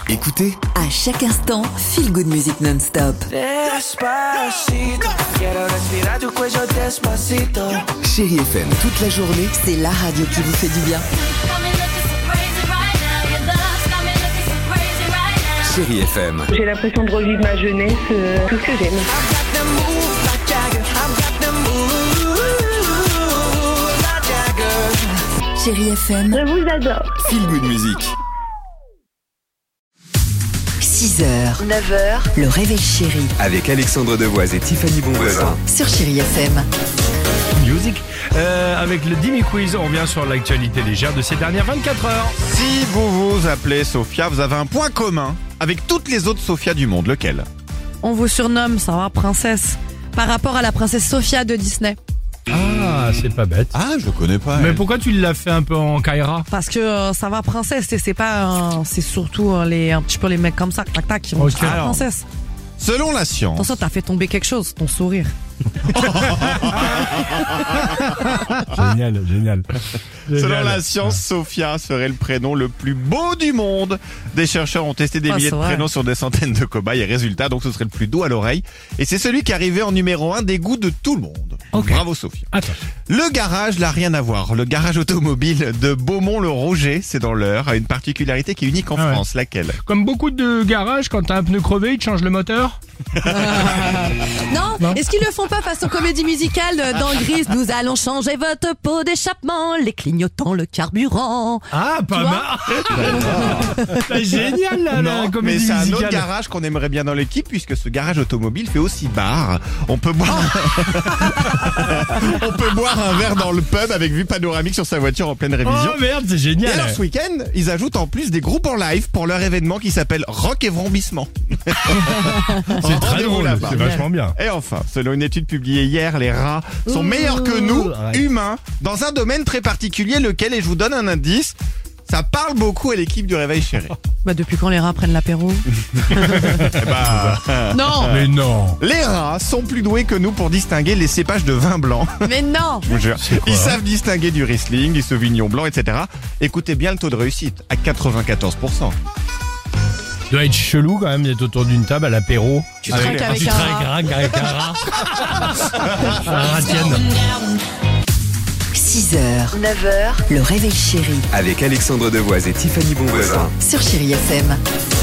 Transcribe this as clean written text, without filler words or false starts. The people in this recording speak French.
Écoutez, À chaque instant, feel good music non-stop. Despacito, quiero respirar tu cuello despacito. Chérie FM toute la journée. C'est la radio qui vous fait du bien. Chérie FM. J'ai l'impression de revivre ma jeunesse, tout ce que j'aime. I got them moves like Jagger. I got them moves like Jagger. Chérie FM, Je vous adore. Feel Good Music. 6h, 9h, le réveil chéri Avec Alexandre Devoise et Tiffany Bonvoisin. sur Chérie FM. Music. Avec le Dimi Quiz, on revient sur l'actualité légère de ces dernières 24 heures. Si vous vous appelez Sophia, vous avez un point commun avec toutes les autres Sophia du monde. Lequel? On vous surnomme, ça va, princesse, par rapport à la princesse Sophia de Disney. Ah, c'est pas bête. Ah, je connais pas. Mais elle. pourquoi tu l'as fait un peu en Kaira? Parce que ça va, princesse, c'est pas, c'est surtout un petit peu les mecs comme ça, tac tac, qui vont Ok. dire, ah, Alors. princesse. Selon la science, Attention, t'as fait tomber quelque chose, ton sourire. Génial, génial. selon la science, Sophia serait le prénom le plus beau du monde. Des chercheurs ont testé des Ah, milliers c'est de vrai. prénoms sur des centaines de cobayes et résultat, donc ce serait le plus doux à l'oreille. Et c'est celui qui arrivait en numéro 1 des goûts de tout le monde. Ok. Bravo Sophia. Attends. Le garage n'a rien à voir. Le garage automobile de Beaumont-le-Roger, c'est dans l'Eure, a une particularité qui est unique en Ah ouais. France. Laquelle? Comme beaucoup de garages, quand t'as un pneu crevé, ils te changent le moteur. Non, est-ce qu'ils le font pas façon comédie musicale dans Grise? Nous allons changer votre pot d'échappement, les clignotants, le carburant. Ah, pas mal. C'est génial, là, la Non, mais comédie c'est un musicale. autre garage qu'on aimerait bien dans l'équipe puisque ce garage automobile fait aussi bar. On peut boire, on peut boire un verre dans le pub avec vue panoramique sur sa voiture en pleine révision. Oh merde, c'est Et génial. alors ce week-end, ils ajoutent en plus des groupes en live pour leur événement qui s'appelle Rock et Vrombissement. C'est très Rendez-vous drôle, là-bas. c'est vachement bien. Et enfin, selon une étude publiée hier, les rats sont meilleurs que nous, arrête. humains, dans un domaine très particulier, lequel, et je vous donne un indice, ça parle beaucoup à l'équipe du Réveil Chéri. Bah depuis quand les rats prennent l'apéro? Non, Mais non. Les rats sont plus doués que nous pour distinguer les cépages de vin blanc. mais non. Je vous jure. quoi, Ils savent distinguer du Riesling, du Sauvignon blanc, etc. Écoutez bien le taux de réussite, à 94%. Doit être chelou quand même d'être autour d'une table à l'apéro. Tu trinques avec tu un trinques rat. avec un rat. Un rat tienne. 6h, 9h, le réveil chéri Avec Alexandre Devoise et Tiffany Bonvoisin. sur Chérie FM.